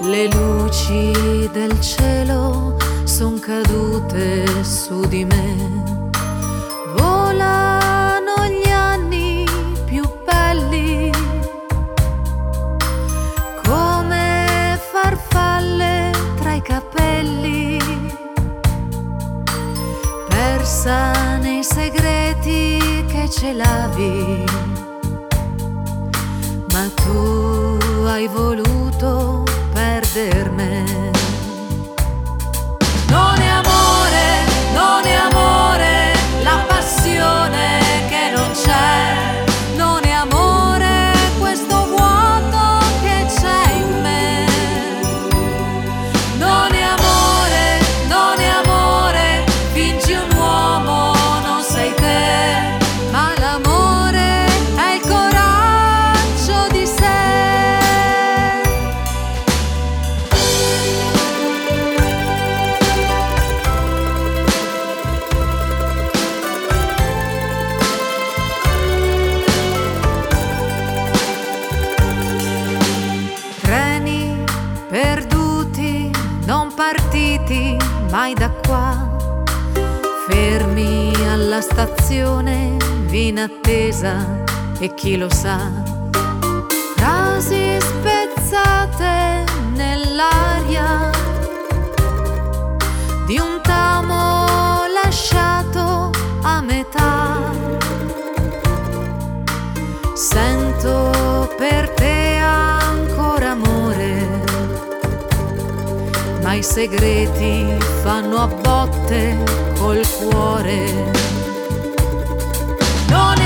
Le luci del cielo son cadute su di me. Volano gli anni più belli, come farfalle tra i capelli, persa nei segreti che celavi. Ma tu hai voluto perdermi. Non è amore, non è amore, la passione che non c'è. Non è amore questo vuoto che c'è in me. Non è amore, non è amore, fingi un uomo, non sei te. Ma l'amore è il coraggio di sé. Treni perduti, non partiti mai da qua, fermi alla stazione, in attesa e chi lo sa. Frasi spezzate nell'aria di un tamo lasciato a metà. Sento per te ancora amore, ma i segreti fanno a botte col cuore. Non è